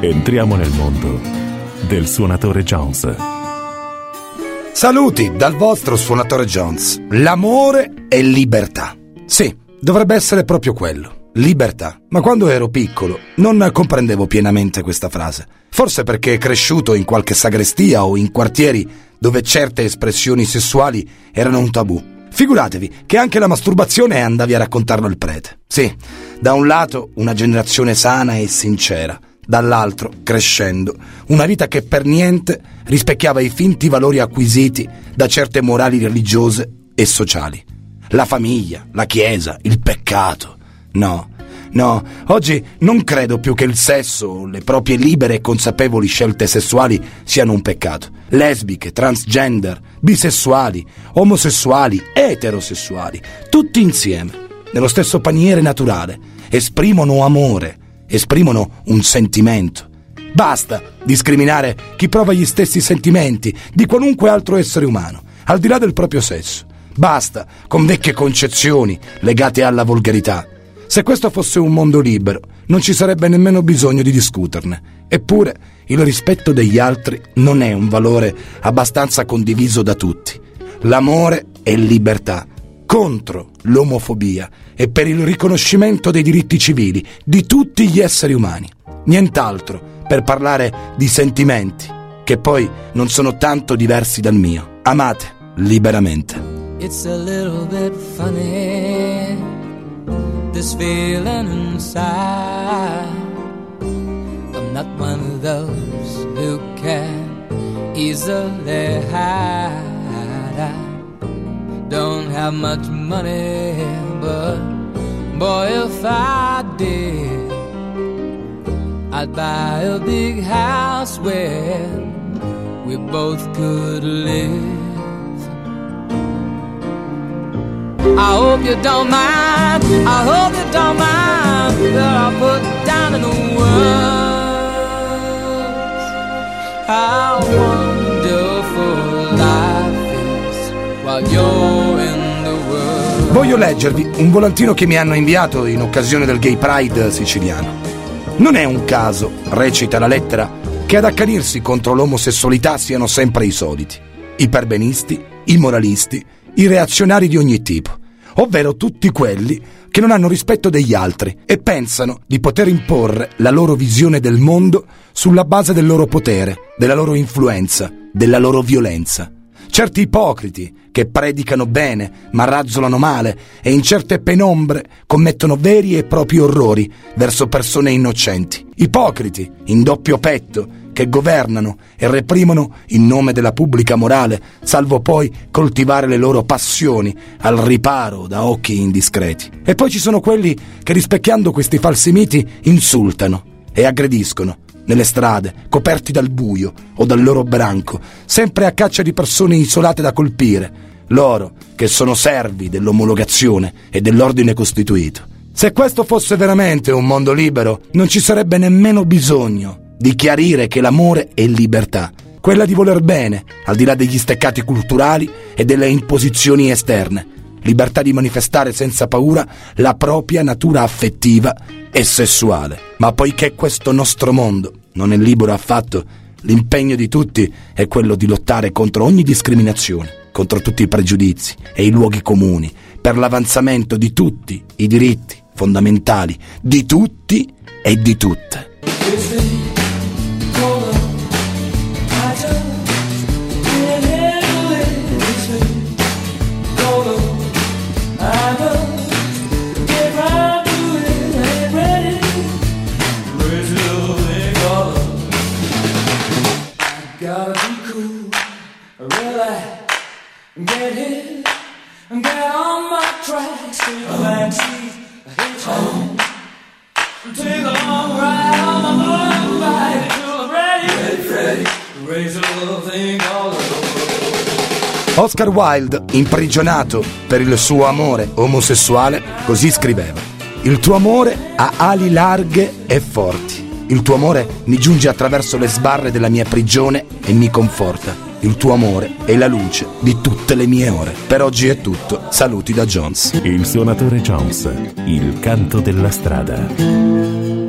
Entriamo nel mondo del suonatore Jones. Saluti dal vostro suonatore Jones. L'amore è libertà. Sì, dovrebbe essere proprio quello. Libertà. Ma quando ero piccolo non comprendevo pienamente questa frase. Forse perché cresciuto in qualche sagrestia o in quartieri dove certe espressioni sessuali erano un tabù. Figuratevi che anche la masturbazione andavi a raccontarlo al prete. Sì, da un lato una generazione sana e sincera, dall'altro, crescendo, una vita che per niente rispecchiava i finti valori acquisiti da certe morali religiose e sociali. La famiglia, la chiesa, il peccato. No, oggi non credo più che il sesso, le proprie libere e consapevoli scelte sessuali siano un peccato. Lesbiche, transgender, bisessuali, omosessuali, eterosessuali, tutti insieme, nello stesso paniere naturale, esprimono amore, esprimono un sentimento. Basta discriminare chi prova gli stessi sentimenti di qualunque altro essere umano, al di là del proprio sesso. Basta con vecchie concezioni legate alla volgarità. Se questo fosse un mondo libero, non ci sarebbe nemmeno bisogno di discuterne. Eppure, il rispetto degli altri non è un valore abbastanza condiviso da tutti. L'amore è libertà, contro l'omofobia e per il riconoscimento dei diritti civili di tutti gli esseri umani. Nient'altro per parlare di sentimenti, che poi non sono tanto diversi dal mio. Amate liberamente. It's a little bit funny, this feeling inside. I'm not one of those who can easily hide. I don't have much money, but boy, if I did, I'd buy a big house where we both could live. I hope you don't mind, I hope you don't mind that I put down in the words how wonderful life is while you're in the world. Voglio leggervi un volantino che mi hanno inviato in occasione del Gay Pride siciliano. Non è un caso, recita la lettera, che ad accanirsi contro l'omosessualità siano sempre i soliti: i perbenisti, i moralisti, i reazionari di ogni tipo, ovvero tutti quelli che non hanno rispetto degli altri e pensano di poter imporre la loro visione del mondo sulla base del loro potere, della loro influenza, della loro violenza. Certi ipocriti che predicano bene ma razzolano male e in certe penombre commettono veri e propri orrori verso persone innocenti. Ipocriti in doppio petto che governano e reprimono in nome della pubblica morale, salvo poi coltivare le loro passioni al riparo da occhi indiscreti. E poi ci sono quelli che, rispecchiando questi falsi miti, insultano e aggrediscono nelle strade, coperti dal buio o dal loro branco, sempre a caccia di persone isolate da colpire, loro che sono servi dell'omologazione e dell'ordine costituito. Se questo fosse veramente un mondo libero, non ci sarebbe nemmeno bisogno di chiarire che l'amore è libertà, quella di voler bene, al di là degli steccati culturali e delle imposizioni esterne, libertà di manifestare senza paura la propria natura affettiva e sessuale. Ma poiché questo nostro mondo non è libero affatto, l'impegno di tutti è quello di lottare contro ogni discriminazione, contro tutti i pregiudizi e i luoghi comuni, per l'avanzamento di tutti i diritti fondamentali di tutti e di tutte. Gotta be cool, really get hit and get on my tracks. Take a backseat, hitchhike, take a long ride on my motorbike till I'm ready, raise a little thing all over. Oscar Wilde, imprigionato per il suo amore omosessuale, così scriveva: il tuo amore ha ali larghe e forti. Il tuo amore mi giunge attraverso le sbarre della mia prigione e mi conforta. Il tuo amore è la luce di tutte le mie ore. Per oggi è tutto. Saluti da Jones. Il suonatore Jones, il canto della strada.